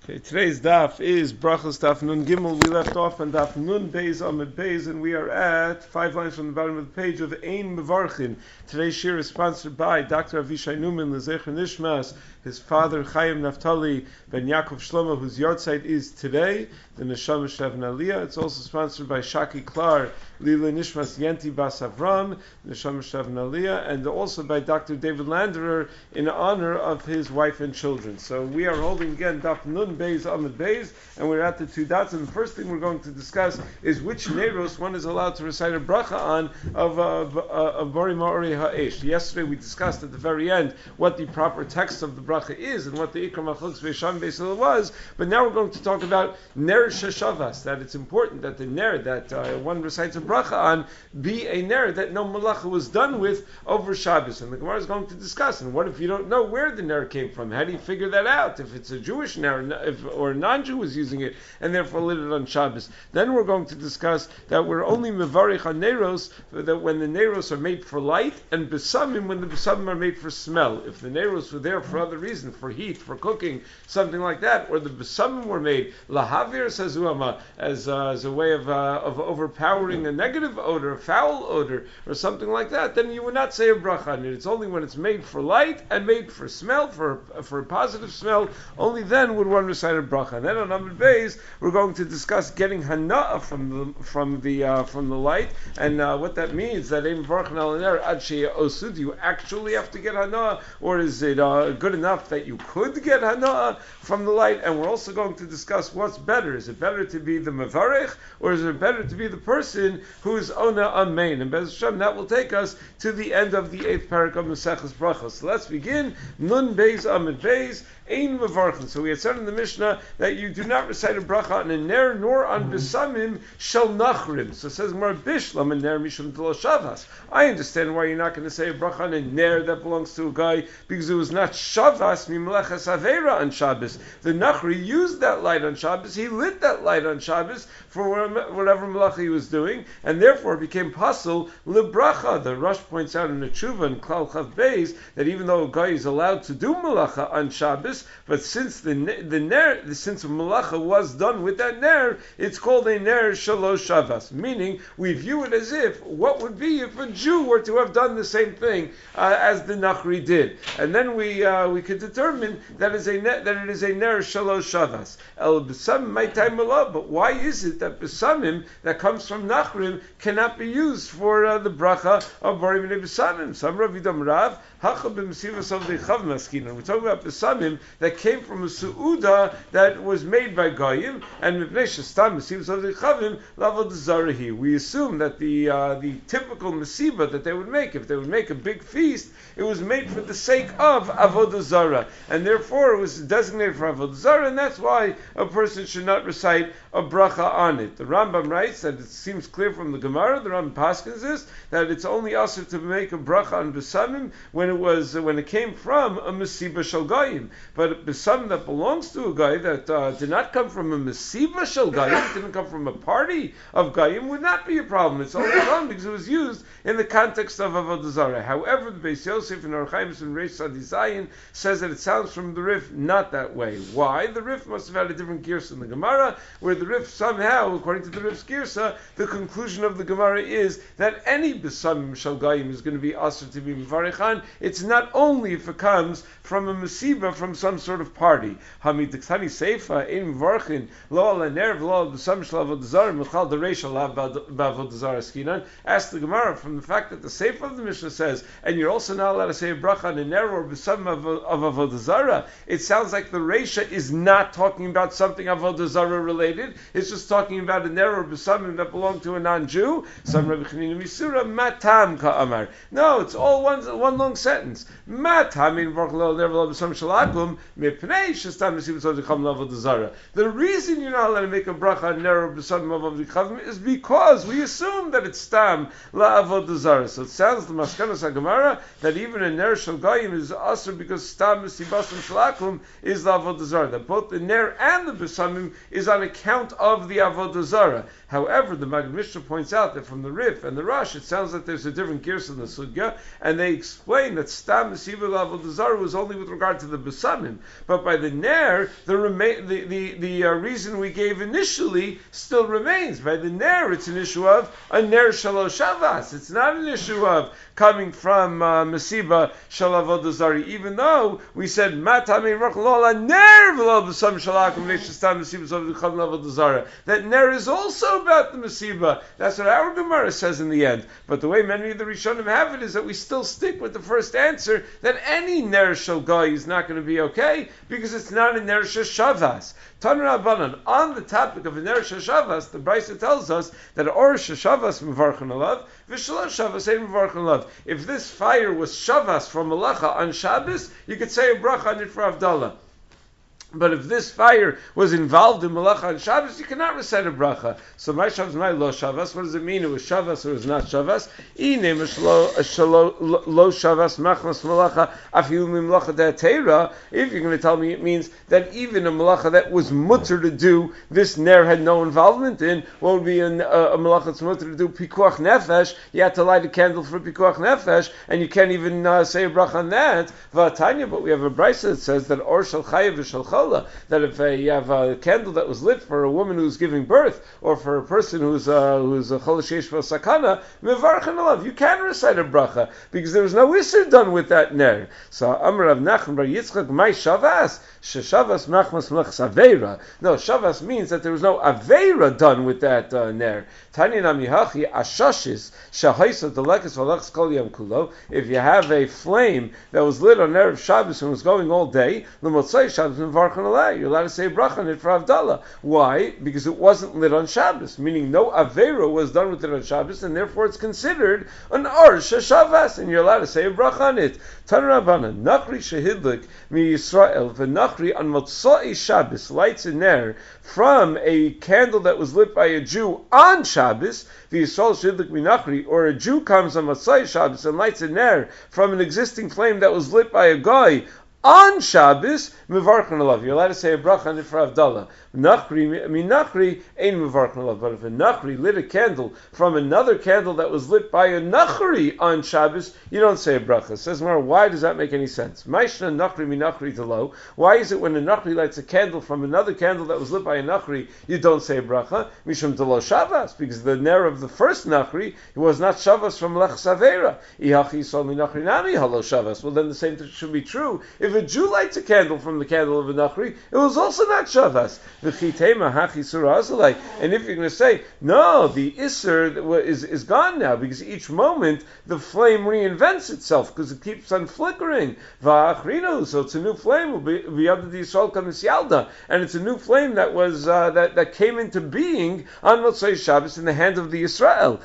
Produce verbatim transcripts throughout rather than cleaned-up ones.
Okay, today's daf is Brachos Daf Nun Gimel. We left off on Daf Nun Beis Amud Beis, and we are at five lines from the bottom of the page of Ein Mevarchin. Today's shir is sponsored by Doctor Avishai Newman, Lezecher Nishmas, his father Chaim Naftali ben Yaakov Shlomo, whose yahrzeit is today, the Neshama Shevin Aliyah. It's also sponsored by Shaki Klar, Lila Nishmas Yenti Bas Avram, Neshama Shevin Aliyah, and also by Doctor David Landerer in honor of his wife and children. So we are holding again Daf Nun Beis Amud Beis, and we're at the two dots. And the first thing we're going to discuss is which Neiros one is allowed to recite a bracha on of uh, of Bori Ma'ori Ha'esh. Yesterday we discussed at the very end what the proper text of the bracha is and what the Ikar Machlokes Veisham Beis Hillel was. But now we're going to talk about Ner Sheshavas, that it's important that the Ner that uh, one recites a bracha on be a Ner that no malacha was done with over Shabbos. And the Gemara is going to discuss. And what if you don't know where the Ner came from? How do you figure that out? If it's a Jewish Ner, if or a non-Jew was using it and therefore lit it on Shabbos. Then we're going to discuss that we're only mevarich on Neiros, that when the Neiros are made for light, and Besamim when the Besamim are made for smell. If the Neiros were there for other reasons, for heat, for cooking, something like that, or the Besamim were made lahavir, says Uama, as, uh, as a way of, uh, of overpowering a negative odor, a foul odor, or something like that, then you would not say a bracha on it. It's only when it's made for light and made for smell, for, for a positive smell, only then would one recite a bracha. And then on Amud Beis, we're going to discuss getting hana'ah from the from the uh, from the light, and uh, what that means. That Ein Mevarchin al Ner ad she'osud. Do you actually have to get hana'ah, or is it uh, good enough that you could get hana'ah from the light? And we're also going to discuss what's better. Is it better to be the mevarich, or is it better to be the person who is ona amein? And Bez Hashem, that will take us to the end of the eighth parak of Maseches Brachos. So let's begin. Nun Beis Amud Beis. Ein Mevarchin. So we had said in the Mishnah that you do not recite a bracha on a ner nor on besamim shel nachrim. So it says Gemara bishlam a ner mishum d'lo shavas. I understand why you're not going to say a bracha on a ner that belongs to a guy because it was not shavas mimeleches avera on Shabbos. The nachri used that light on Shabbos. He lit that light on Shabbos for whatever malacha he was doing, and therefore it became pasul lebracha. The Rosh points out in the Tshuva and Klal Chav Beis that even though a guy is allowed to do malacha on Shabbos, but since the the ner, since malacha was done with that ner, it's called a ner shalosh shavas. Meaning, we view it as if what would be if a Jew were to have done the same thing uh, as the nachri did, and then we uh, we could determine that is a ner, that it is a ner shalosh shavas. El besamim maitai malav. But why is it that besamim that comes from nachrim cannot be used for uh, the bracha of bari minei besamim? Some Rav Yidam Rav hacha b'mesivas of the chav maskina. We're talking about besamim that came from a su'uda that was made by Goyim, and mipnei shestam mesivas of the chavim lavod zarahi. We assume that the uh, the typical mesiba that they would make, if they would make a big feast, it was made for the sake of avodah zara, and therefore it was designated for avodah zara, and that's why a person should not recite a bracha on it. The Rambam writes that it seems clear from the Gemara, the Rambam paskins is that it's only also to make a bracha on besamim when it was uh, when it came from a mesiba shel Goyim. But besamim that belongs to a guy that uh, did not come from a mesiba shel Goyim, didn't come from a party of Goyim, would not be a problem. It's only a problem because it was used in the context of avodah zara. However, the Beis Yosef and Or Chaim and Reish Sadi Zayin says that it sounds from the Rif not that way. Why? The Rif must have had a different girsa in the Gemara, where the Rif somehow, according to the Rif's girsa, the conclusion of the Gemara is that any besamim shel Goyim is going to be asur to be mevarichan. It's not only if it comes from a mesiba, from some sort of party. Hamid Diktani Seifa in Varchin Lo Ala Nerv Lo Besam Shel Avodah Zara Michal Dereisha La Bavodah Zara Skinan. Ask the Gemara from the fact that the Seifa of the Mishnah says, and you're also not allowed to say a bracha on a ner or Besam of, of Avodah Zara. It sounds like the Reisha is not talking about something Avodah Zara related. It's just talking about a ner or Besam that belong to a non-Jew. Some Rabbi Chanina Misura Matam Ka'amar. No, it's all one one long sentence. Matam in Varchin Lo Nerv Lo Besam Shalakum Mipnei Shestam Mesivas of the Chum Avodah Zara. The reason you're not allowed to make a bracha on ner or Besam of the Chavim is because we assume that it's stam la avodah zara. So it sounds the maskanas haGemara that even a ner shel Goyim is asur because stam mesibasim shalakum is la avodah zara. That both the ner and the besamim is on account of the avodah zara. However, the Maggid Mishnah points out that from the Rif and the Rosh, it sounds like there's a different girsa in the sugya, and they explain that stam mesiba la avodah zara was only with regard to the besamim, but by the ner the remain the the, the uh, reason we gave initially still remains. By the ner, it's an issue of a ner shalosh shavas. It's not an issue of coming from uh, Mesiba Shalavodah Zari, even though we said Matame Rachlola Ner V'lo B'Sam Shalakum Neshestam Mesiba Shalavodah Zara. That Ner is also about the Mesiba. That's what our Gemara says in the end. But the way many of the Rishonim have it is that we still stick with the first answer that any Ner Shal Goy is not going to be okay because it's not a Ner Shavas. Tan Rabbanan, on the topic of a Ner Shavas, the Brisa tells us that Or Shavas Mevarchan Alav, V'Shalosh Shavas Ein Mevarchan Alav. If this fire was Shavas from Malacha on Shabbos, you could say a bracha on it for Havdalah. But if this fire was involved in Malacha on Shabbos, you cannot recite a bracha. So my Shabbos, my lo Shabbos. What does it mean? It was Shabbos or it was not Shabbos? Ine lo Shabbos machmas Malacha afilu mimlacha de'atera. If you're going to tell me it means that even a Malacha that was mutter to do, this ner had no involvement in, what would be a, a, a Malacha that's mutter to do? Pikuach nefesh. You had to light a candle for Pikuach nefesh, and you can't even uh, say a bracha on that. V'atanya, but we have a brisa that says that or shel chayev v'shel that if uh, you have a candle that was lit for a woman who's giving birth, or for a person who's uh, who's a chol sheish v'sakana, mevarchan alav, you can recite a bracha because there was no isser done with that ner. So Amar Rav Nachman bar Yitzchak, my shavas sheshavas machmas melachas aveira. No, shavas means that there was no aveira done with that uh, ner. Tanya namihachi ashashis shahaisa delekes v'alachs kol yom kulo. If you have a flame that was lit on erev Shabbos and was going all day, l'motzei Shabbos mevarchan. You're allowed to say bracha on it for Havdalah. Why? Because it wasn't lit on Shabbos, meaning no Avera was done with it on Shabbos, and therefore it's considered an Ar Sheshavas, and you're allowed to say a bracha on it. Tan Rabbana, Nachri Shehidlik mi Yisrael, v'Nachri on Motzai Shabbos, lights a ner from a candle that was lit by a Jew on Shabbos, the Yisrael Shehidlik mi Nachri, or a Jew comes on Motzai Shabbos and lights a ner from an existing flame that was lit by a guy on Shabbos, mevarchan alav. You're allowed to say a bracha on it for Havdalah. Nachri, mi nachri, ain't mevarchan alav. But if a nachri lit a candle from another candle that was lit by a nachri on Shabbos, you don't say a bracha. Says Mar, why does that make any sense? Maishna nachri mi nachri telo. Why is it when a nachri lights a candle from another candle that was lit by a nachri, you don't say a bracha? Mishum telo shavas, because the ner of the first nachri was not shavas from lech savera. Ihachi sol mi nachri nami halo shavas. Well, then the same thing should be true if a Jew lights a candle from the candle of a nachri, it was also not shavas. And if you're going to say, no, the isser is, is gone now, because each moment the flame reinvents itself, because it keeps on flickering. So it's a new flame, and it's a new flame that was uh, that, that came into being on Motzei Shabbos in the hand of the Yisrael.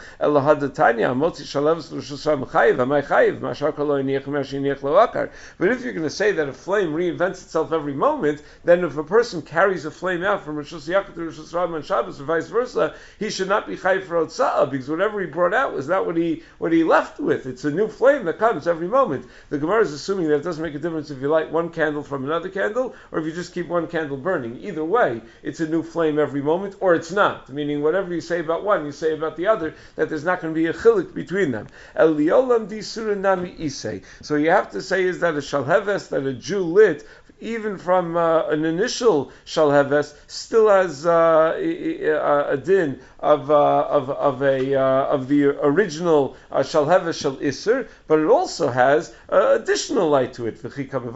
But if you're going to say that a flame reinvents itself every moment, then if a person carries a flame out from Rosh Hashanah to Rosh Hashanah on Shabbos or vice versa, he should not be chayv for Otza'ah, because whatever he brought out was not what he what he left with. It's a new flame that comes every moment. The Gemara is assuming that it doesn't make a difference if you light one candle from another candle, or if you just keep one candle burning. Either way, it's a new flame every moment, or it's not. Meaning, whatever you say about one, you say about the other, that there's not going to be a chilik between them. El liolam di surah nami isei. So you have to say is that a shalheves, that a Jew lit, even from uh, an initial shalheves, still has uh, a, a din of uh, of of a uh, of the original uh, shalheves shal iser, but it also has uh, additional light to it.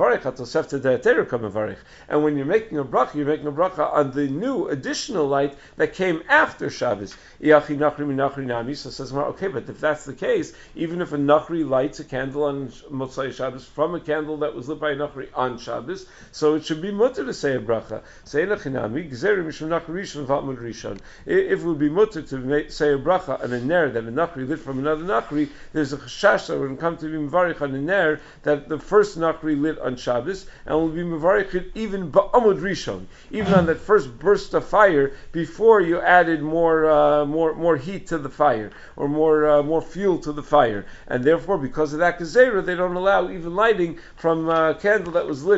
And when you're making a bracha, you're making a bracha on the new additional light that came after Shabbos. So says, okay, but if that's the case, even if a nachri lights a candle on Motzai Shabbos from a candle that was lit by a nachri on Shabbos, so it should be mutter to say a bracha. If it would be mutter to make, say a bracha on a ner that a nachri lit from another nachri, there's a chashash that would come to be mevarich on a ner that the first nachri lit on Shabbos, and will be mevarich even ba'amud rishon, even on that first burst of fire before you added more uh, more more heat to the fire or more uh, more fuel to the fire, and therefore because of that gezerah they don't allow even lighting from a candle that was lit by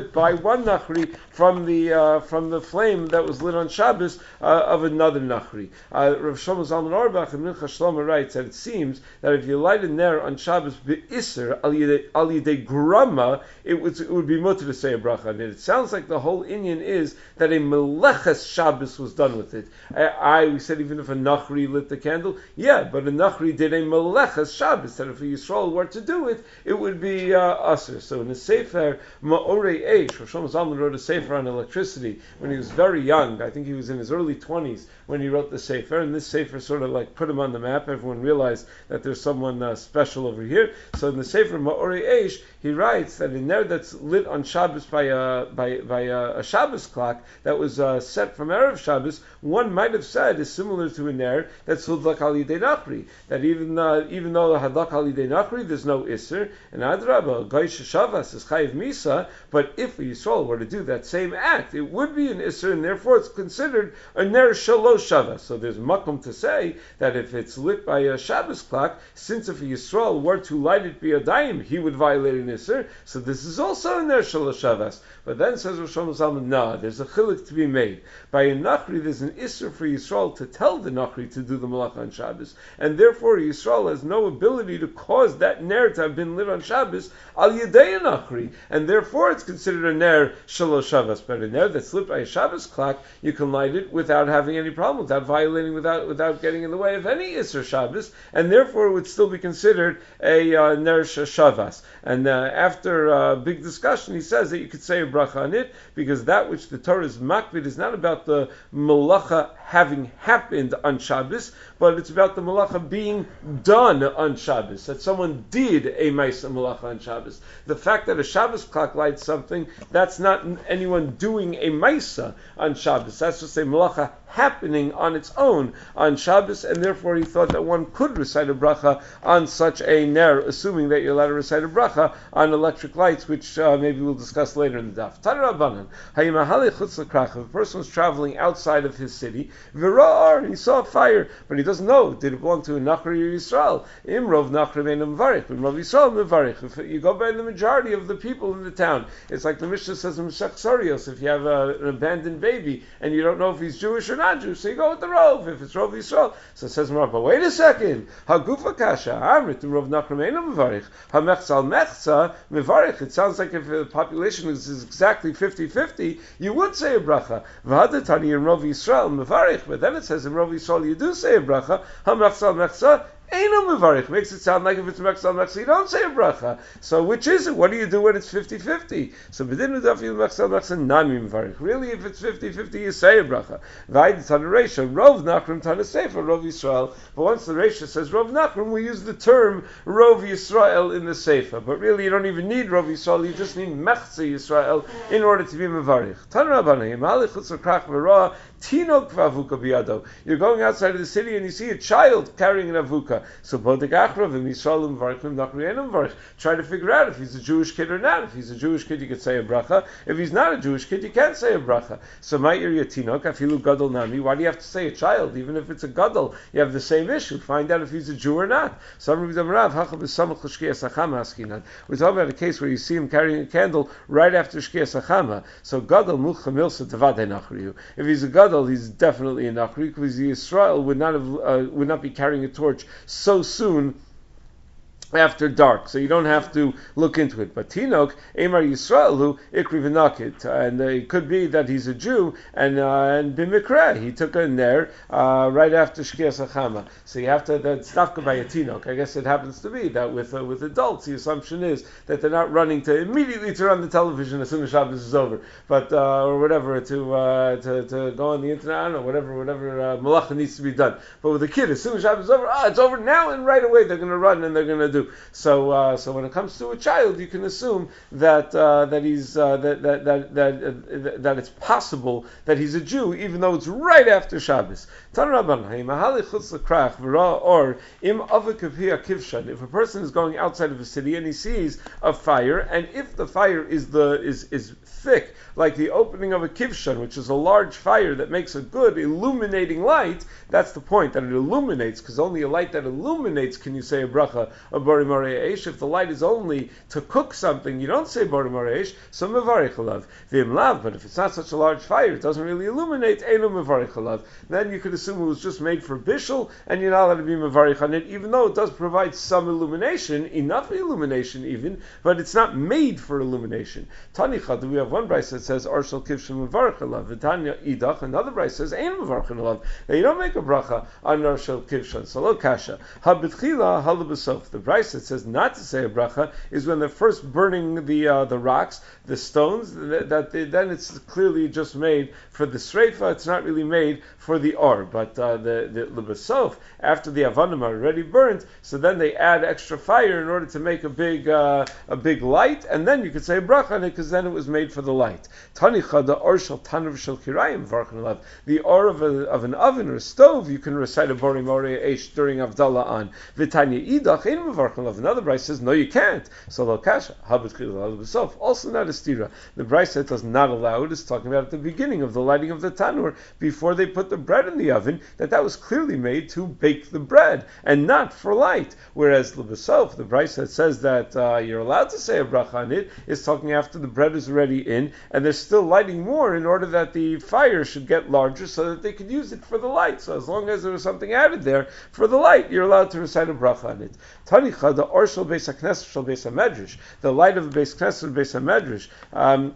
one nachri from the uh, from the flame that was lit on Shabbos uh, of another nachri. Uh, Rav Shlomo Zalman Auerbach in Minchas Shlomo writes that it seems that if you light a ner on Shabbos be'isser al yidei grama, it would it would be mutter to say a bracha on it. It sounds like the whole inyan is that a meleches Shabbos was done with it. I, I we said even if a nachri lit the candle, yeah, but a nachri did a meleches Shabbos. That if a Yisrael were to do it, it would be uh, aser. So in the Sefer Ma'orei Eish, Rav Shlomo Zalman wrote a Sefer on electricity when he was very young. I think he was in his early twenties when he wrote the Sefer, and this Sefer sort of like put him on the map. Everyone realized that there's someone uh, special over here. So in the Sefer Ma'orei Eish, he writes that a ner that's lit on Shabbos by a by by a, a Shabbos clock that was uh, set from Erev Shabbos, one might have said is similar to a ner that's hudlak al yidei nachri. That even uh, even though the hadlak al yidei nachri there's no isser, and adrabah goyish shavas is chayiv misa. But if a Yisrael were to do that same act, it would be an isser, and therefore it's considered a ner shalosh shavas. So there's makom to say that if it's lit by a Shabbos clock, since if a Yisrael were to light it biyadayim, he would violate an isser. So this is also a ner shalosh shavas. But then says Rosh Hashanah, no, there's a chilik to be made. By a nachri, there's an isser for Yisrael to tell the nachri to do the malacha on Shabbos, and therefore Yisrael has no ability to cause that ner to have been lit on Shabbos al yedei nachri, and therefore it's considered a ner shalosh shavas. But a ner that's lit by a Shabbos clock, you can light it without having any problem, without violating, without without getting in the way of any isser Shabbos, and therefore it would still be considered a uh, ner shavas. And uh, after a uh, big discussion, he says that you could say a bracha on it, because that which the Torah is makbid is not about the malacha having happened on Shabbos, but it's about the malacha being done on Shabbos, that someone did a ma'aseh malacha on Shabbos. The fact that a Shabbos clock lights something, that's not anyone doing a ma'aseh on Shabbos. That's just a malacha happening on its own on Shabbos, and therefore he thought that one could recite a bracha on such a ner, assuming that you're allowed to recite a bracha on electric lights, which uh, maybe we'll discuss later in the daf. If a person was traveling outside of his city, he saw a fire, but he doesn't know, did it belong to a nachri or Yisrael? Imrov nachri ve'eino mevarich, imrov Yisrael mevarich. If you go by the majority of the people in the town, it's like the Mishnah says in Meshach Sorios, if you have a, an abandoned baby and you don't know if he's Jewish or not Jewish, so you go with the rov, if it's rov Yisrael. So it says, but wait a second, hagufa kasha, amrit imrov nachri ve'eino mevarich, hamechza al mechza mevarich. It sounds like if the population is, is exactly fifty-fifty, you would say a bracha. V'hadatani in rov Yisrael mevarich, but then it says in rov Yisrael you do say a bracha. Hamechza al mechza Eino mevarich. Makes it sound like if it's mechza al mechza you don't say a bracha. So which is it? What do you do when it's fifty-fifty? So b'dinu dafil mechza al mechza nami mevarich. Really, if it's fifty-fifty, you say a bracha. V'ayid tana reisha rov nachrim tana sefer rov Yisrael. But once the reisha says rov nachrim, we use the term rov Yisrael in the sefer. But really, you don't even need rov Yisrael. You just need mechza Yisrael in order to be mevarich. Tana rabbanai imali chutz l'krach v'roa tinok v'avuka biyado. You're going outside of the city and you see a child carrying an avuka. So bodek achrav and Yisrael mevarich nachri eino mevarich. Try to figure out if he's a Jewish kid or not. If he's a Jewish kid, you could say a bracha. If he's not a Jewish kid, you can't say a bracha. So my area tinok afilu gadol nami. Why do you have to say a child? Even if it's a gadol, you have the same issue. Find out if he's a Jew or not. We're talking about a case where you see him carrying a candle right after shkiyas hachama. So gadol mucha milsa tavadei nachriyu. If he's a gadol, he's definitely a nachri, because Yisrael would not have uh, would not be carrying a torch so soon after dark, so you don't have to look into it. But Tinok, Emar Yisraelu, Ikri v'nakit, and uh, it could be that he's a Jew, and uh, and b'mikra, he took a ner uh, right after Shkiyas HaChama. So you have to, that's dafka by a Tinok. I guess it happens to be that with uh, with adults, the assumption is that they're not running to immediately turn on the television as soon as Shabbos is over, but uh, or whatever, to, uh, to to go on the internet, I don't know, whatever, whatever uh, malacha needs to be done. But with a kid, as soon as Shabbos is over, ah, it's over now, and right away they're going to run and they're going to do. So, uh, so when it comes to a child, you can assume that uh, that he's uh, that that that that, uh, that it's possible that he's a Jew, even though it's right after Shabbos. Or im if a person is going outside of a city and he sees a fire, and if the fire is the is is thick, like the opening of a kivshan, which is a large fire that makes a good illuminating light, that's the point, that it illuminates, because only a light that illuminates can you say a bracha of Bari Marei Eish. If the light is only to cook something, you don't say Bari Marei Eish, so Mevarich Alav. V'im lav, but if it's not such a large fire, it doesn't really illuminate, Eino Mevarich Alav. Then you could assume it was just made for bishul, and you're not allowed to be Mevarich on it, even though it does provide some illumination, enough illumination even, but it's not made for illumination. Tani Chad, we have one brayse that says Arshal Kivshin Mevarich Alav. V'tanya Idach, another brayse says Ein Mevarich Alav. Now you don't make a bracha on Arshal Kivshin. So lo kasha. Habitchila halabasof. The brayse that says not to say a bracha is when they're first burning the uh, the rocks, the stones. That, that they, then it's clearly just made for the sreifa. It's not really made for the or. But uh, the the lebasof, after the avanim are already burnt, so then they add extra fire in order to make a big uh, a big light, and then you could say a bracha on it because then it was made for the light. Tanicha the or shel tanav shel kirayim varchan alav. The or of, a, of an oven or a stove, you can recite a Bari Marei Eish during Avdallah on. V'tanya idach ein mevarchin alav. Another brayse says no, you can't. So lo kasha habitchila halabasof. Also not a stira. The brayse that does not allow it is talking about at the beginning of the lighting of the tanur, before they put the bread in the oven, that that was clearly made to bake the bread and not for light. Whereas lebasof, the brayse that says that uh, you're allowed to say a bracha on it, is talking after the bread is already in, and they're still lighting more in order that the fire should get larger so that they could use it for the light. So as long as there was something added there for the light, you're allowed to recite a bracha on it. Tanicha, the or shel beis haknesset shel beis hamedrash, the light of the beis knesset and beis hamedrash, um,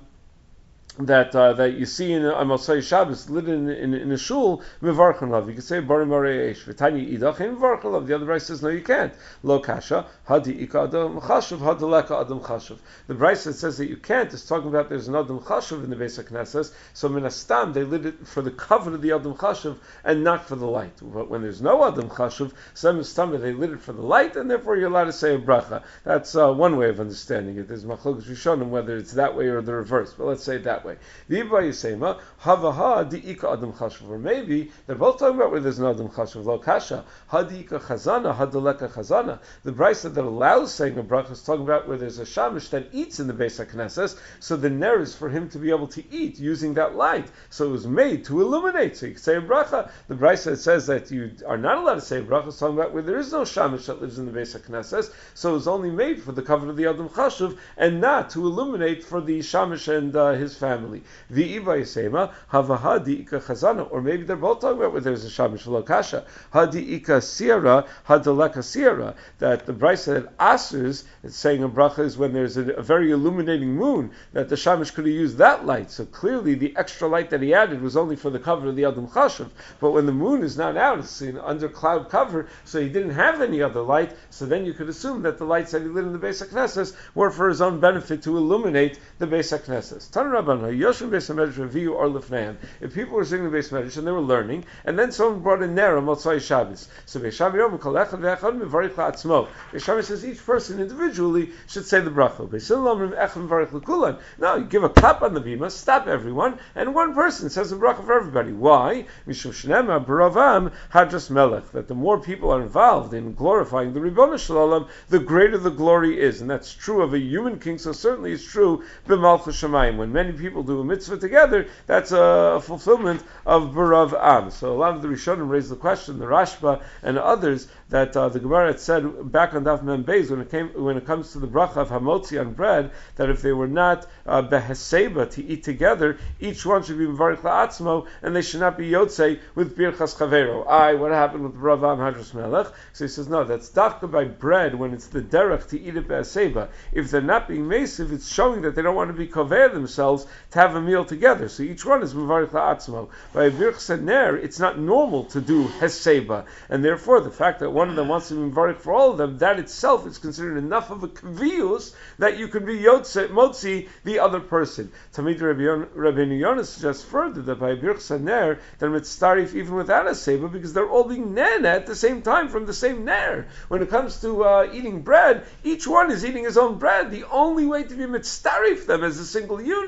that uh, that you see in on Motzei Shabbos lit in, in, in a shul, mevarchin lav. You can say Bari Marei Eish. V'tanya idach ein mevarchin lav. The other brayse says no, you can't. Lo kasha hadi ika adam chashuv hadi leka adam chashuv. The brayse that says that you can't is talking about there's an adam chashuv in the Beis HaKnesses. So min hastam they lit it for the cover of the adam chashuv and not for the light. But when there's no adam chashuv, so min hastam they lit it for the light, and therefore you're allowed to say a bracha. That's uh, one way of understanding it. There's machlokas rishonim whether it's that way or the reverse. But let's say it that way. The Ibra Yisema, Havaha Di'ika Adam Chashuv. Or maybe they're both talking about where there's no Adam Chashuv. Lo Kasha, Hadi'ika Chazana, Hadaleka Chazana. The brayse that allows saying a bracha is talking about where there's a shamish that eats in the Beis HaKnesses, so the ner is for him to be able to eat using that light. So it was made to illuminate. So you can say a bracha. The brayse that says that you are not allowed to say a bracha is talking about where there is no shamish that lives in the Beis HaKnesses, so it was only made for the cover of the Adam Chashuv and not to illuminate for the shamish and uh, his family. The Iba Yisema, Havaha Di'ika Chazana, or maybe they're both talking about where there's a Shamish Lo Kasha, Hadi'ika Sierra, Hadaleka Sierra, that the brayse that Asers is saying a bracha is when there's a, a very illuminating moon, that the Shamish could have used that light. So clearly the extra light that he added was only for the cover of the Adam Chashuv. But when the moon is not out, it's in under cloud cover, so he didn't have any other light, so then you could assume that the lights that he lit in the Beis HaKnesses were for his own benefit to illuminate the Beis HaKnesses. Tan Rabban, Yoshim Beis Review or Lifneim. If people were singing the Beis Medrash and they were learning, and then someone brought a ner on Motzei Shabbos, so Beis Shammai Yom Kol Echad Ve'echad Mevarich La'atzmo. Beis Shammai says each person individually should say the bracha. Beis Hillel Omrim Echad Mevarich L'Kulan. No, you give a clap on the bima, stop everyone, and one person says the bracha for everybody. Why? Mishum Shnema Baravam Hadras Melech. That the more people are involved in glorifying the Ribono Shel Olam, the greater the glory is, and that's true of a human king. So certainly it's true b'Malchus Shamayim. When many people do a mitzvah together, that's a fulfillment of Barav Am. So a lot of the Rishonim raised the question, the Rashba and others, that uh, the Gemara had said back on Daf Mem Beis when it came when it comes to the bracha of hamotzi on bread, that if they were not uh, beheseba to eat together, each one should be mevarich la'atzmo, and they should not be yotzei with birchas chavero. I, what happened with Barav Am Hadras Melech? So he says no, that's dafka by bread when it's the derech to eat it beheseba. If they're not being mesiv, it's showing that they don't want to be kover themselves to have a meal together. So each one is mevarich la'atzmo. By birchas ner, it's not normal to do heseba, and therefore the fact that one of them wants to be mevarich for all of them, that itself is considered enough of a kvius that you can be yotze, motzi the other person. Tamid Rabbeinu Yonah suggests further that by birchas ner, they're mitzarif even without a seba, because they're all being nana at the same time from the same ner. When it comes to uh, eating bread, each one is eating his own bread. The only way to be mitzarif them as a single unit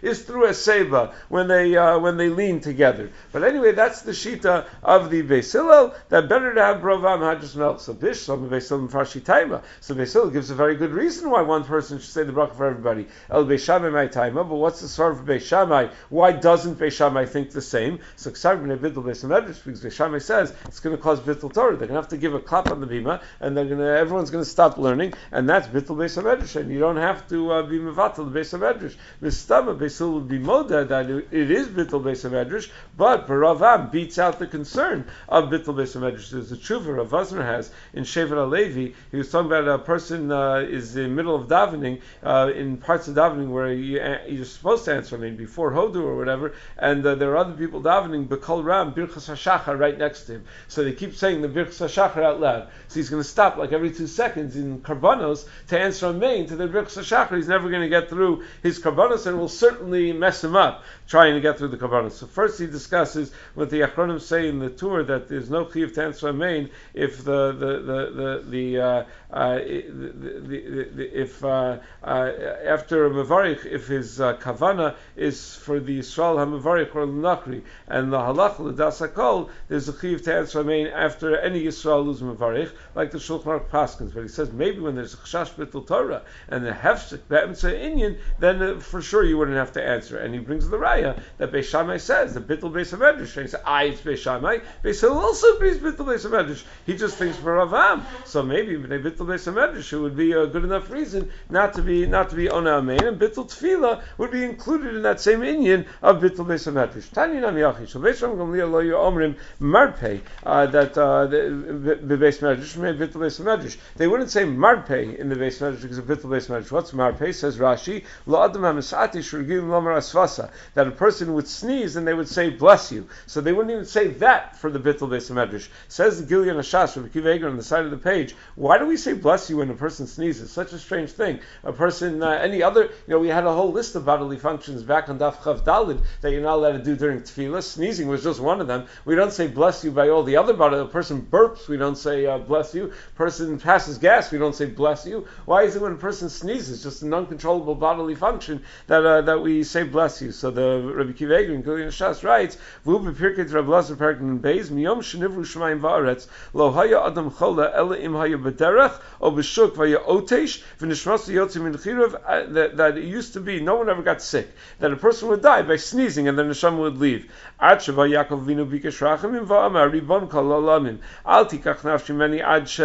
is through a seba when they uh, when they lean together. But anyway, that's the shita of the Beis Hillel, that better to have Rav Am Hadras Mel. So Bish, some Beis Hillel Farshi Taima. So Beis Hillel gives a very good reason why one person should say the bracha for everybody. El Beis Shammai my Taima, but what's the sort of Beis Shammai? Why doesn't Beis Shammai think the same? So Ksar B'nei Bittul Beis Medrash, because Beis Shammai says it's going to cause Bittul Torah. They're going to have to give a clap on the bima, and they're going to, everyone's going to stop learning, and that's Bittul Beis Medrash, and you don't have to uh, be Mevatel the Beis Medrash. Mistama Beis Hillel would be moda that it, it is Bittul Beis Medrash, but Rav Am beats out the concern of Bittul Beis Medrash. There's a tshuva Rav Vosner has in Shevet HaLevi. He was talking about a person uh, is in the middle of davening, uh, in parts of davening where you, uh, you're supposed to answer, I mean, before Hodu or whatever, and uh, there are other people davening, B'kol Ram, Birchas HaShachar, right next to him. So they keep saying the Birchas HaShachar out loud. So he's going to stop like every two seconds in Karbanos to answer a main to the Birchas HaShachar. He's never going to get through his Karbanos, and will certainly mess him up trying to get through the Karbanos. So first he discusses what the Achronim say in the tour, that there's no chiyuv to answer a main if the the the the, the, uh, uh, the, the, the if uh, uh, after a mevarich, if his uh, kavana is for the Yisrael HaMevarich or l'nachri, and the halach l'das hakol, there's a chiyuv to answer a main after any Yisrael who's mevarich, like the Shulchan Aruch Paskins. But he says maybe when there's a chashash b'tul Torah and the hefsek be'emtza inyan, then uh, for sure you wouldn't have to answer. And he brings the raya that Beis Shammai says the bittul Beis Medrash. And he says, "I it's Beis Shammai." Beis Hillel also brings bittul Beis Medrash. He just thinks for Rav Am. So maybe b'nei bittul Beis Medrash, it would be a good enough reason not to be not to be ona amein, and bittul tefillah would be included in that same inyan of bittul Beis Medrash. Tanya nam yachi. So Beis Shammai Gamliel lo yomrim marpei that the Beis Medrash made bittul Beis Medrash. They wouldn't say marpei in the Beis Medrash because of bittul Beis Medrash. What's marpei? Says Rashi, lo adam hamisati shurgim lomar asfasa, that a person would sneeze and they would say bless you. So they wouldn't even say that for the bittul Beis Medrash. Says the Gilyon Hashash of Akiva Eiger on the side of the page. Why do we say bless you when a person sneezes? Such a strange thing. A person, uh, any other, you know, we had a whole list of bodily functions back on Daf Chav Dalid that you're not allowed to do during tefillah. Sneezing was just one of them. We don't say bless you by all the other bodily. A person burps, we don't say uh, bless you. Person passes gas, we don't say bless you. Why is it when a person sneezes, just an uncontrollable bodily function, that uh, that we say bless you? So the Rabbi Akiva Eiger in Gilyon Shas writes, "V'hu b'pirkei Rav Lazar Perkin Beis miyom shenivru Shemayim va'aretz lo haya adam chola ela im haya b'derech o b'shuk v'haya otesh v'nishmas yotzi min chirav," that that it used to be no one ever got sick, that a person would die by sneezing and then the neshama would leave. Ad sheva Yaakov Avinu bikesh rachamim va'amar ribon kol olamim al tikach nafshi meni ad she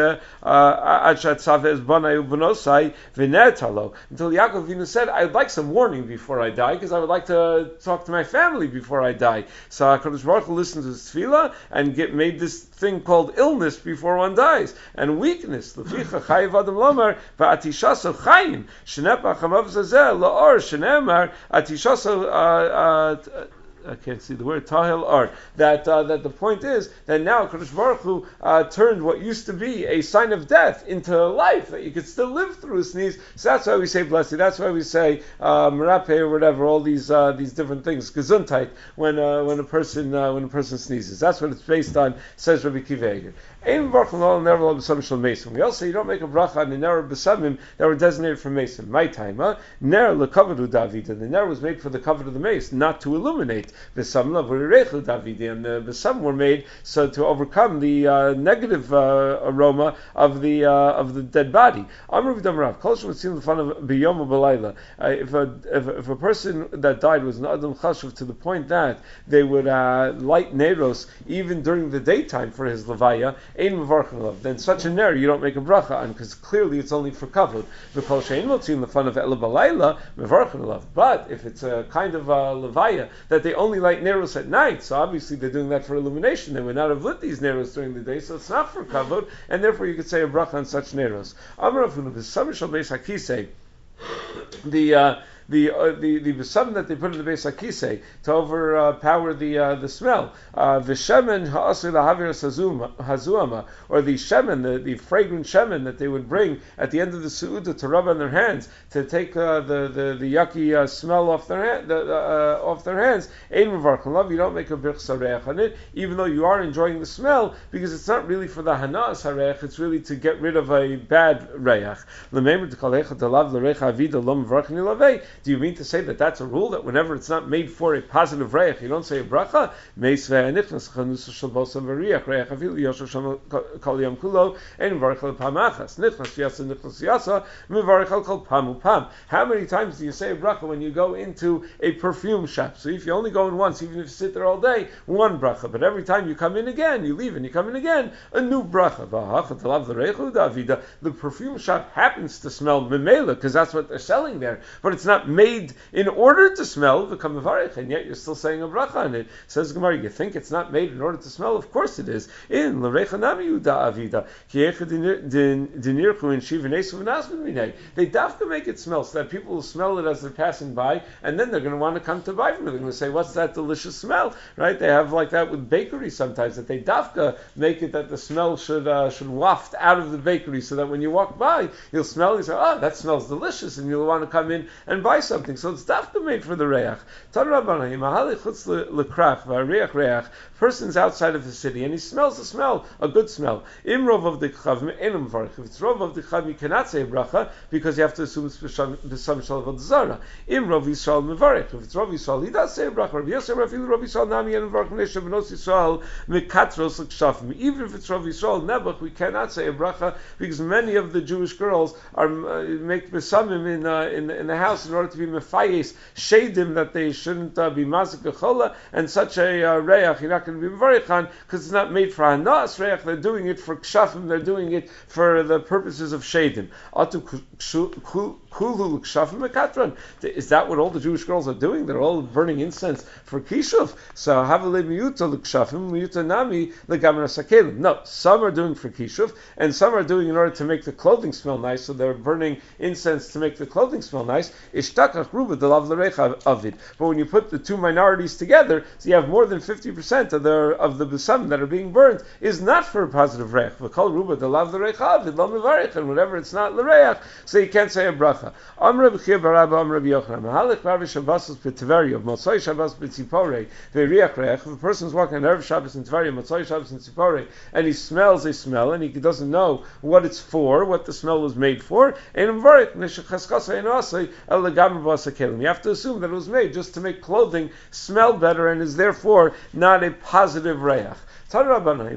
ad she'atzav es banai u'bnosai v'ne'etalo, until Yaakov Avinu said, "I'd like some warning before I die, because I would like to talk to my family before I die." So HaKadosh Baruch Hu listened to his tefillah and get, made this thing called illness before one dies, and weakness. Leficha chayiv adam lomar va'atishaso chayim shenepach hamav zazeh la'or shenemar atishaso. I can't see the word tahil or that uh, that the point is that now Kadosh Baruch Hu uh, turned what used to be a sign of death into life, that you could still live through a sneeze. So that's why we say blessing. That's why we say uh, merape or whatever, all these uh, these different things, gesundheit, when uh, when a person uh, when a person sneezes. That's what it's based on, says Rabbi Akiva Eiger. We also say you don't make a bracha on the ner b'samim that were designated for mason. My time, huh? Ner lekavod David, and the ner was made for the kavod of the mace, not to illuminate. V'sam lavurirechu David, and the v'sam were made so to overcome the uh, negative uh, aroma of the uh, of the dead body. Amru v'damrav kol shemut sim l'fan of b'yom u'b'layla. If a if, if a person that died was an adam chashuv to the point that they would uh, light neros even during the daytime for his levaya, then such a ner you don't make a bracha on, because clearly it's only for kavod. The fun of ela balayla mevarchen alav. But if it's a kind of a levaya that they only light neros at night, so obviously they're doing that for illumination. They would not have lit these neros during the day, so it's not for kavod, and therefore you could say a bracha on such neros. The uh, the uh, the the besamim that they put in the Beis Hakisei to overpower the uh, the smell, uh, the shemen ha'asir lahavir hazuama, or the shemen, the, the fragrant shemen that they would bring at the end of the suuda to rub on their hands to take uh, the, the the yucky uh, smell off their hand, the, uh, off their hands. Ein mevarchen lav, you don't make a birch sareach on it, even though you are enjoying the smell, because it's not really for the hanas hareach, it's really to get rid of a bad reach. L'meimer to kalecha to lav l'reich avida lo mevarchen ilavei. Do you mean to say that that's a rule, that whenever it's not made for a positive reich, you don't say a bracha? How many times do you say a bracha when you go into a perfume shop? So if you only go in once, even if you sit there all day, one bracha. But every time you come in again, you leave and you come in again, a new bracha. The perfume shop happens to smell memela because that's what they're selling there, but it's not made in order to smell the kamavarich, and yet you're still saying a bracha on it. Says Gemara, you think it's not made in order to smell? Of course it is. In l'recha nami uda avida kiyecha dinirchu in shiva nesu v'nasmin minei. They dafka make it smell so that people will smell it as they're passing by, and then they're going to want to come to buy from it. They're going to say, "What's that delicious smell?" Right? They have like that with bakeries sometimes, that they dafka make it that the smell should uh, should waft out of the bakery, so that when you walk by, you'll smell. You say, "Oh, that smells delicious," and you'll want to come in and buy something. So it's dafka made for the reach. Person's outside of the city and he smells the smell, a good smell. Im rov of the chavim enum varich. If it's rov of the chavim, you cannot say a bracha because you have to assume it's b'sam shal avodah zara. Im rov Yisrael mevarich. If it's rov Yisrael, he does say a bracha. Rav Yosef Rafilu rov Yisrael nami enum varich neshav v'nos Yisrael mekatros l'kshafim. Even if it's rov Yisrael nebuch, we cannot say a bracha because many of the Jewish girls are uh, make besamim in, uh, in in the house in order to be mefayes shadim that they shouldn't uh, be mazik gechola, and such a uh, reach you're not going to be mevarich because it's not made for hanas reach. They're doing it for kshafim. They're doing it for the purposes of shadim. Is that what all the Jewish girls are doing? They're all burning incense for kishuv. So havale miyuta l'kshafim miyuta nami legamra sakelim. No, some are doing for kishuv, and some are doing in order to make the clothing smell nice. So they're burning incense to make the clothing smell nice. Ishtakach ruba delav l'recha of it. But when you put the two minorities together, so you have more than fifty percent of the of the besam that are being burnt is not for a positive reich. V'kol ruba delav l'recha of it lo mevarich, and whenever it's not l'reich, so you can't say a bracha. Amr b'chir barabba amr b'yochanan mahalik b'avish Shabbos b'Tiveria Motzoi Shabbos b'Tziporei ve'riach reich. If a person's walking on Erev Shabbos in Tiveria, Motzoi Shabbos in Tziporei, and he smells a smell and he doesn't know what it's for, what the smell was made for, you have to assume that it was made just to make clothing smell better and is therefore not a positive reich. If a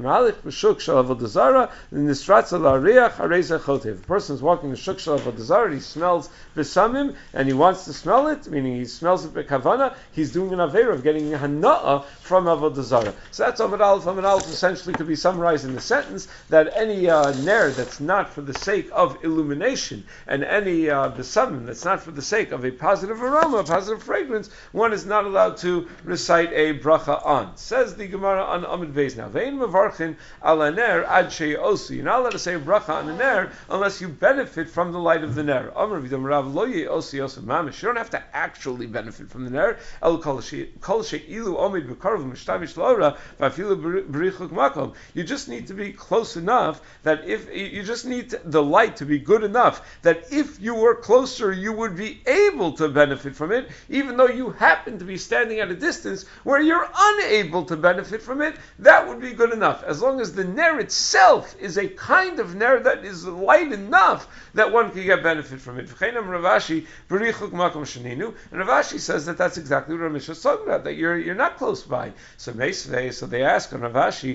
person is walking the shuk shel avodah zarah, he smells besamim, and he wants to smell it, meaning he smells it bekavana, he's doing an aveira of getting hana'ah from avodah zarah. So that's Amud Aleph. Amud Aleph essentially could be summarized in the sentence that any uh, ner that's not for the sake of illumination, and any uh, besamim that's not for the sake of a positive aroma, a positive fragrance, one is not allowed to recite a bracha on. Says the Gemara on Amud Beis. Now, vein mevarchin ala ner ad sheyosu. You're not allowed to say a bracha on the ner unless you benefit from the light of the ner. Amar v'dam rav lo yeyosu yosu mamish. You don't have to actually benefit from the ner. El kol she'ilu omid b'karov mishtamish laora v'afilu b'richuk makom. You just need to be close enough that if you just need the light to be good enough that if you were closer, you would be able to benefit from it, even though you happen to be standing at a distance where you're unable to benefit from it. That would be good enough, as long as the ner itself is a kind of ner that is light enough that one can get benefit from it. And Ravashi says that that's exactly what Ramisha is talking about, that you're you're not close by. So so they ask on Ravashi,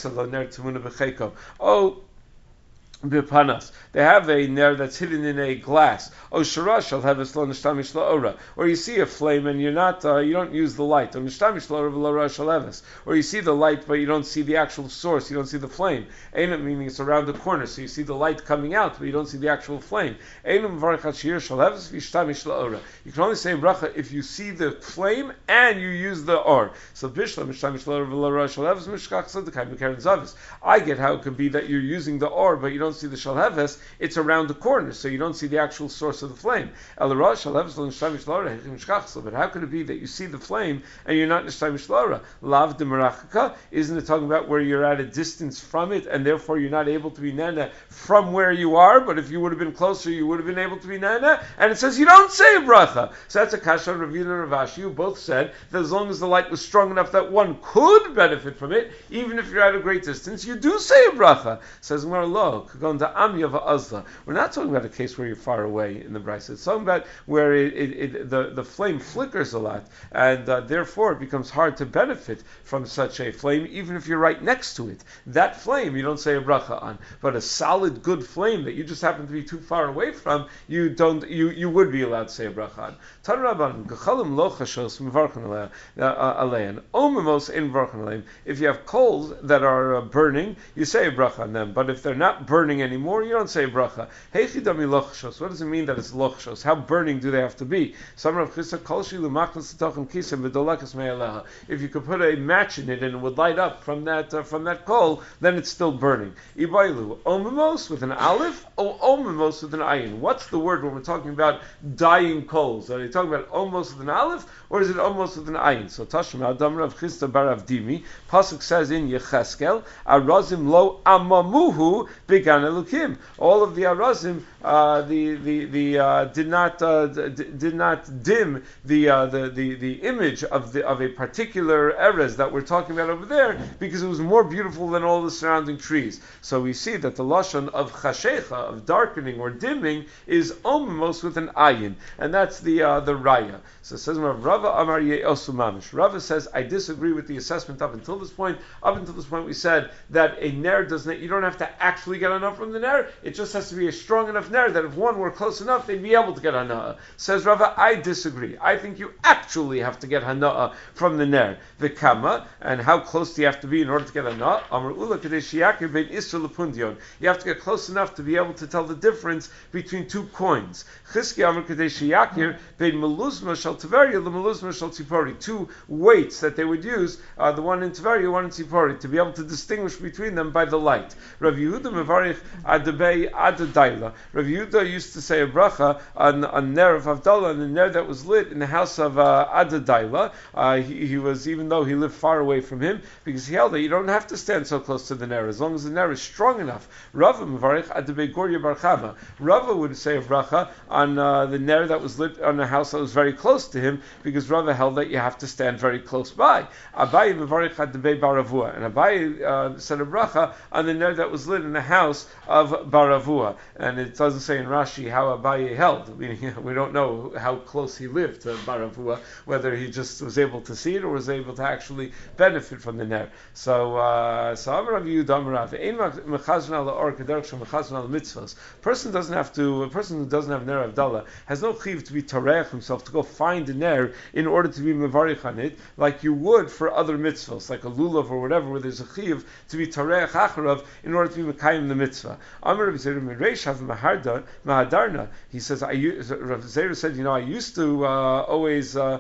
oh, Bipanas. They have a ner that's hidden in a glass. Oh, shara shall have a slow nishtamish laora. Or you see a flame and you're not, uh, you don't use the light. Or nishtamish laora v'laora shall have. Or you see the light but you don't see the actual source. You don't see the flame. Einam meaning it's around the corner, so you see the light coming out, but you don't see the actual flame. Einam varachat shir shall have v'ishtamish laora. You can only say bracha if you see the flame and you use the or. So bishlam nishtamish laora v'laora shall have mishkach tzedakay b'karen zavis. I get how it could be that you're using the or, but you don't see the shalheves, it's around the corner, so you don't see the actual source of the flame. But how could it be that you see the flame and you're not nishtamish laora? Lav de merachaka, isn't it talking about where you're at a distance from it, and therefore you're not able to be nana from where you are, but if you would have been closer, you would have been able to be nana? And it says you don't say a bracha. So that's a kasha, Ravina and Ravashi, who both said that as long as the light was strong enough that one could benefit from it, even if you're at a great distance, you do say a bracha. Says Gemara lo. kagon da amya va'azla. We're not talking about a case where you're far away in the brisa. It's talking about where it, it, it, the, the flame flickers a lot, and uh, therefore it becomes hard to benefit from such a flame, even if you're right next to it. That flame you don't say a bracha on, but a solid, good flame that you just happen to be too far away from, you don't, you, you would be allowed to say a bracha on. Tan Rabban, gechalim lo chashos mevarchen alein, omemos in varchen alein. If you have coals that are uh, burning, you say a bracha on them, but if they're not burning anymore, you don't say a bracha. Heichidami lo chashos. What does it mean that it's lo chashos? How burning do they have to be? Some Rav Chisda kolshi l'machnas t'tochem kisem v'dolakas me'aleha. If you could put a match in it and it would light up from that uh, from that coal, then it's still burning. Ibailu omemos with an aleph, or omemos with an ayin. What's the word when we're talking about dying coals? Are they talking about omos with an aleph, or is it omos with an ayin? So Tashma Adam Rav Chisda bar Avdimi, pasuk says in Yecheskel, arazim lo amamuhu began elukim. All of the arazim, uh, the the the uh, did not uh, d- did not dim the, uh, the the the image of the of a particular erez that we're talking about over there, because it was more beautiful than all the surrounding trees. So we see that the lashon of chashecha, of darkening or dimming, is omos with an ayin, and that's the uh, the raya. So it says Rava Amar Ye'osu Mamish. Rava says, I disagree with the assessment up until this point. Up until this point, we said that a ner does not, you don't have to actually get enough from the ner. It just has to be a strong enough ner that if one were close enough, they'd be able to get hana'a. Says Rava, I disagree. I think you actually have to get hana'a from the ner. V'kama, and how close do you have to be in order to get hana'a? Amar Ula Kadesh Yakir Bein Isra Lepundion. You have to get close enough to be able to tell the difference between two coins. Chizki Amar Kadesh Yakir Bein Meluzma Shal Tveria, the Meluzma Shal Tzipori. Two weights that they would use, uh, the one in Tveria, one in Tzipori, to be able to distinguish between them by the light. Rav Yehuda Mevarich Adabei Adadaila. Rav Yehuda used to say a bracha on a ner of Havdalah, and the ner that was lit in the house of uh, Adadaila. Uh, he, he was, even though he lived far away from him, because he held that you don't have to stand so close to the ner, as long as the ner is strong enough. Rava Mevarich Adabei Gorya Bar Chava. Rava would say a bracha on uh, the ner that was lit on a house that was very close to him, because Rava held that you have to stand very close by. Abaye Mevarich Adabei Baravua, and Abaye uh, said a bracha on the ner that was lit in the house of Baravua, and it doesn't say in Rashi how Abaye held. We, we don't know how close he lived to Baravua, whether he just was able to see it or was able to actually benefit from the ner. So, uh, so Amar Yehuda Amar Rav, Ein mechazon al or kederach shemechazon al mitzvos. Person doesn't have to. A person who doesn't have ner Avdallah has no chiv to be tareach himself to go find a ner in order to be mevarich on it, like you would for other mitzvahs, like a lulav or whatever, where there's a chiv to be tareach acharav in order to be mekayim the mitzvah. Amar Rav Zera Mireish have mahadarna. He says, I Rav Zera said, you know, I used to uh, always uh,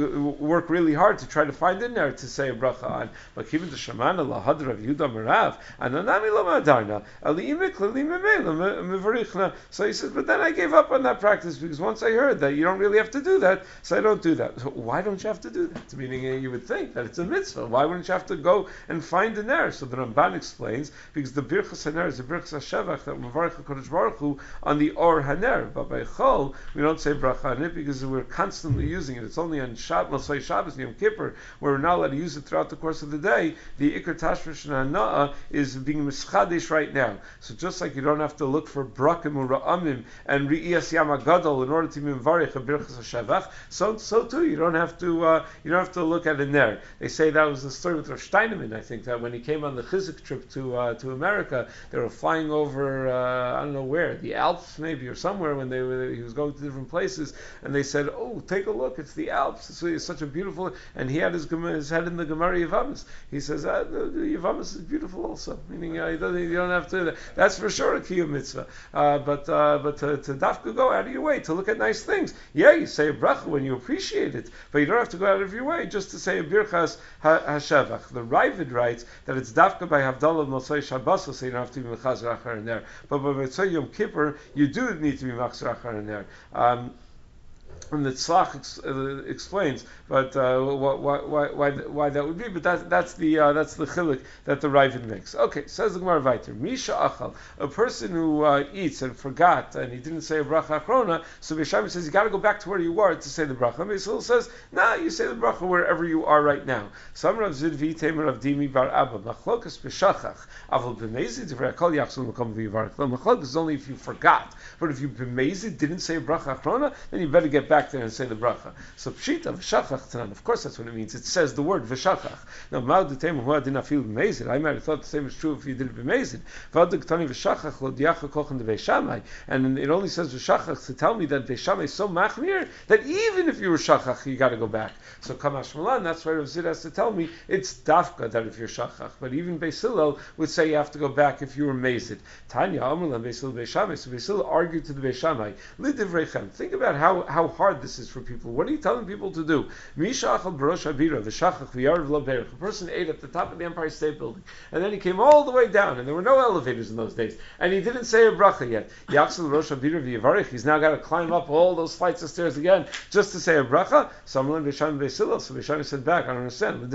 work really hard to try to find a ner to say a bracha on, but given the shamana lahad Rav Yehuda Merav ananami lo mahadarna aliimik lalimemela mevarichna. So he says, but then I gave up on that practice because once I heard that you don't really have to do that, so I don't do that. So why don't you have to do that? Meaning uh, you would think that it's a mitzvah. Why wouldn't you have to go and find a ner? So the Ramban explains, because the birchas haner is the birchas hashevach that mevarich HaKadosh Baruch Hu on the or haner. But by chol, we don't say bracha on it because we're constantly using it. It's only on Shab, Mosai Shabbos and Yom Kippur where we're not allowed to use it throughout the course of the day. The ikar tashmish and hana'ah is being mischadesh right now. So just like you don't have to look for brakim or ra'amim and ri'iyas yam agadol in order to be mevarich a birchas hashevach, so so too you don't have to uh, you don't have to look at a ner. They say that was the story with Rav Steinemann. I think that when he came on the Chizuk trip to uh, to America, they were flying over uh, I don't know where, the Alps maybe or somewhere, when they were he was going to different places, and they said, "Oh, take a look, it's the Alps. It's, it's such a beautiful." And he had his, his head in the Gemara Yavamis. He says, ah, "The, the Yavamis is beautiful also," meaning uh, you, don't, you don't have to. That's for sure a kiyum mitzvah. Uh, but uh, but to, to dafka go out of your way to look at nice things. Yeah, you say a bracha when you appreciate it, but you don't have to go out of your way just to say a birchas hashevach. The Ravid writes that it's dafka by Havdalah Mosai Shabbos, so you don't have to be mechazar achar in there. But by Mitzvah Yom Kippur, you do need to be mechazar achar in there. Um, And the Tzlach ex, uh, explains, but uh, why, why, why, why that would be. But that, that's the uh, that's the chiluk that the Ravid makes. Okay, says the Gemara Vayter. Misha achal, a person who uh, eats and forgot and he didn't say a bracha achrona. So Beishami says you got to go back to where you were to say the bracha. And Beisil says, nah, you say the bracha wherever you are right now. Some Rav Zidvi Temer of Dimi Bar Abba Machlokas B'Shachach Aval B'Mezid Divrei Kol Yachsul Makom V'Yivarach. The Machlokas is only if you forgot, but if you B'Mezid didn't say a bracha achrona, then you better get back there and say the bracha. So pshita v'shachach tanan. Of course, that's what it means. It says the word v'shachach. Now, ma'od d'teimu hu didn't feel b'mezid. I might have thought the same is true if you did it b'mezid. V'ad d'ktani v'shachach lo diacha kochen d'veishamai. And it only says v'shachach to tell me that veishamai is so machmir that even if you were shachach, you got to go back. So kamash malan. That's why Rav Zid has to tell me it's dafka that if you're shachach. But even Beis Hillel would say you have to go back if you were mezid. Tanya amulan Beis Hillel veishamai. So Beis Hillel argued to the veishamai. Lidivreichem. Think about how how hard this is for people. What are you telling people to do? A person ate at the top of the Empire State Building, and then he came all the way down, and there were no elevators in those days, and he didn't say a bracha yet. He's now got to climb up all those flights of stairs again just to say a bracha. So Beishami said back, I don't understand.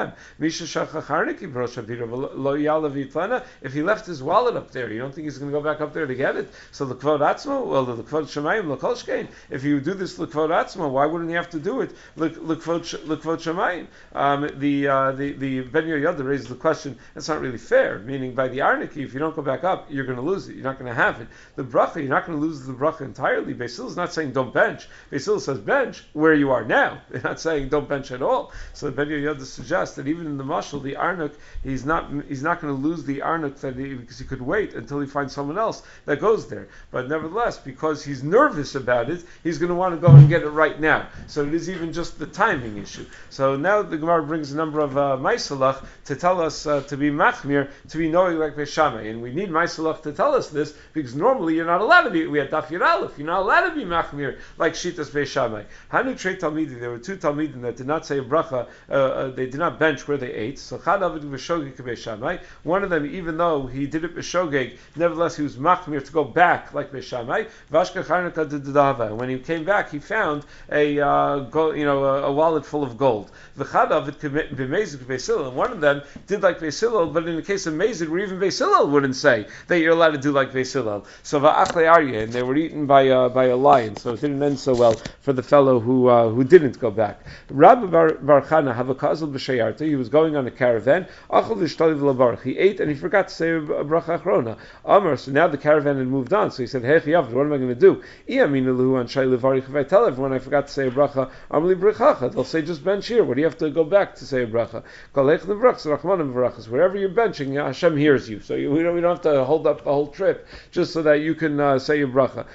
If he left his wallet up there, you don't think he's going to go back up there to get it? So the Kvod Atzmo, well, the Kvod Shemayim, L'Kol Shkein. If you do this L'Kvod Atzmo, why wouldn't he have to do it? L'Kvod Shemayim. Um, the uh, the the Ben Yehoyada raised the question. That's not really fair. Meaning, by the Arniki, if you don't go back up, you're going to lose it. You're not going to have it. The bracha, you're not going to lose the bracha entirely. Basil is not saying don't bench. Basil says bench where you are now. They're not saying don't bench at all. So Ben Yehoyada suggests that even in the mashal, the Arnik, he's not he's not going to lose the Arnik that he, because he could wait until he finds someone else that goes there. But nevertheless, because he's nervous about it, he's going to want to go and get it right now. So it is even just the timing issue. So now the Gemara brings a number of uh, Maisalach to tell us uh, to be machmir, to be knowing like Beishamai. And we need Maisalach to tell us this because normally you're not allowed to be, we had Daf Yud Aleph, you're not allowed to be machmir like Shitas Beishamai. Hanu Trei Talmidim, there were two Talmidim that did not say a bracha, uh, uh, they did not bench where they ate. So Chad Avid V'Shogeg Beishamai. One of them, even though he did it B'Shogeg, nevertheless he was machmir to go back like Beishamai. Vashka Charnaka D'Dava. When he came back, he found a uh, gold, you know, a, a wallet full of gold. V'chadav it b'mezid Beis Hillel, and one of them did like Beis Hillel, but in the case of mezid, where even Beis Hillel wouldn't say that you're allowed to do like Beis Hillel. So va'achle aryeh, and they were eaten by uh, by a lion. So it didn't end so well for the fellow who uh, who didn't go back. Rabbi Bar, Bar Chana have a kazal b'shayarta. He was going on a caravan. Achol v'shtaliv labarach. He ate and he forgot to say a bracha achrona. Amar. So now the caravan had moved on. So he said, Hey Chiyavd, what am I going to do? If I tell everyone I forgot to say a bracha, they'll say just bench here. What do you have to go back to say a bracha? Wherever you're benching, Hashem hears you. So you, we, don't, we don't have to hold up the whole trip just so that you can uh, say your bracha.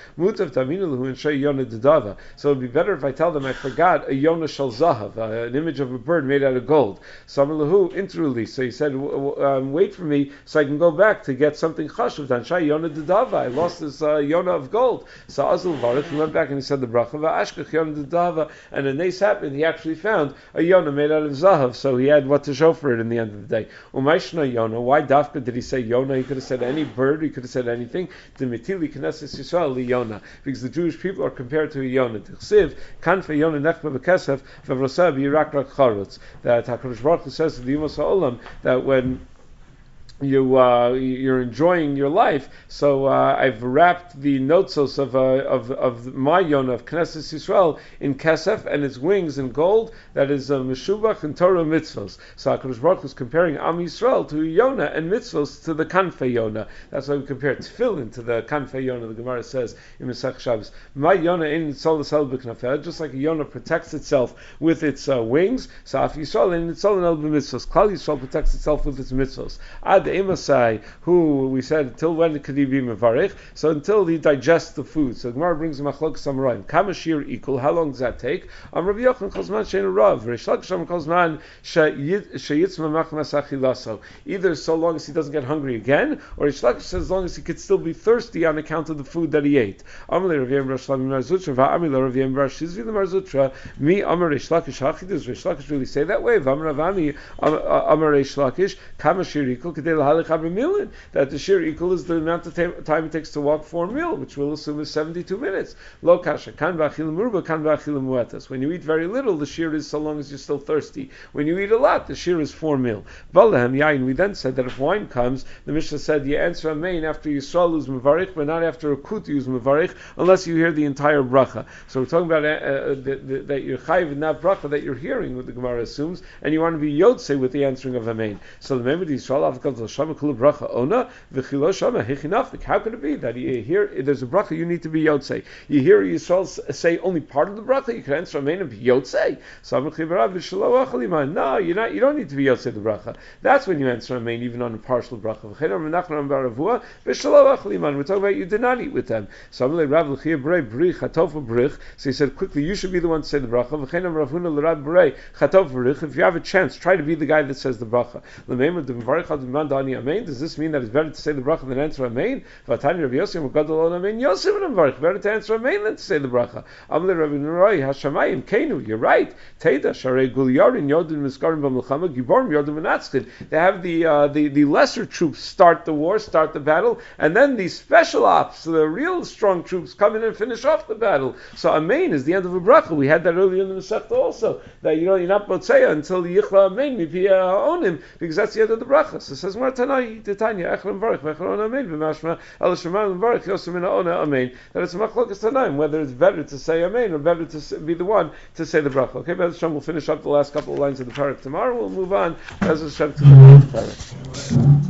So it would be better if I tell them I forgot a yonah shel zahav, uh, an image of a bird made out of gold. So he said, um, wait for me so I can go back to get something chashuv. I lost this uh, yonah of gold. So Azul Varich, he went back and he said the bracha, and a nace happened, he actually found a yonah made out of zahav, so he had what to show for it in the end of the day. Umayshna yonah, why dafka did he say yonah? He could have said any bird, he could have said anything. Dimitili Knesset Yisrael li yonah, because the Jewish people are compared to a yonah. Tichsiv, kanfe yonah nechba b'kesef, v'vroseh b'yirak rak charutz. That HaKadosh Baruch Hu says to the Yimos HaOlam, that when You uh, you're enjoying your life. So uh, I've wrapped the notzos of uh, of of my yonah of Knesset Yisrael in kesef and its wings in gold. That is uh, meshubach and Torah mitzvos. So Hakadosh Baruch Hu is comparing Am Yisrael to yonah and mitzvos to the kanfei yonah. That's why we compare tefillin to the kanfei yonah. The Gemara says in Masech Shabbos, my yonah in tzol l'sel b'knafeh, just like a yonah protects itself with its uh, wings. So Af Yisrael in tzol el b'mitzvos. Klal Yisrael protects itself with its mitzvos. Ad Emasai, who we said until when could he be mevarich? So until he digests the food. So the Gemara brings a machlok samarayim. Kamashir equal. How long does that take? Am Rabbi Yochanan Kozman shein rav. Reish Lakish Kozman sheyitzma machmas achilaso. Either so long as he doesn't get hungry again, or Reish Lakish says as long as he could still be thirsty on account of the food that he ate. Amalei Rav Yem Bar Shlomi Marzutra. Va'amila Rav Yem Bar Shizvi the Marzutra. Mi Amar Reish Lakish. Does Reish Lakish really say that way? V'amar Ravami Amar Reish Lakish. Kamashir equal. that the shir equal is the amount of time it takes to walk four mil, which we'll assume is seventy-two minutes. Lo kasha kan v'achilim murba kan v'achilim muetas. When you eat very little, the shir is so long as you're still thirsty. When you eat a lot, the shir is four mil. Balahem yain. We then said that if wine comes, the Mishnah said you answer amen after Yisrael is mevarich, but not after a kut use mevarich, unless you hear the entire bracha. So we're talking about uh, uh, the, the, that you're chayiv in that bracha that you're hearing, what the Gemara assumes, and you want to be yotze with the answering of amen. So the member of Yisrael avkal shama kula bracha ona v'chilo shama hichinafik. How could it be that you hear there's a bracha you need to be yotze? You hear Yisrael say only part of the bracha, you can answer amen and be yotze. No, you're not. You don't need to be yotze the bracha. That's when you answer amen, even on a partial bracha. We're talking about you did not eat with them. So he said quickly, you should be the one to say the bracha. If you have a chance, try to be the guy that says the bracha. Does this mean that it's better to say the bracha than answer amen? Better to answer amen than to say the bracha. You're right. They have the, uh, the the lesser troops start the war, start the battle, and then the special ops, the real strong troops, come in and finish off the battle. So amen is the end of a bracha. We had that earlier in the Masechta also, that you know you're not botzeya until the yichla amen mipi onim, because that's the end of the bracha. So it says Martanai Titania Echron Baruch Vechron Amen v'Mashma El Shemar Baruch Yosemina Ona Amen. That it's a machlokas tanaim whether it's better to say amen or better to be the one to say the bracha. Okay, Bez Hashem, we'll finish up the last couple of lines of the parak tomorrow. We'll move on Bez Hashem to the next parak.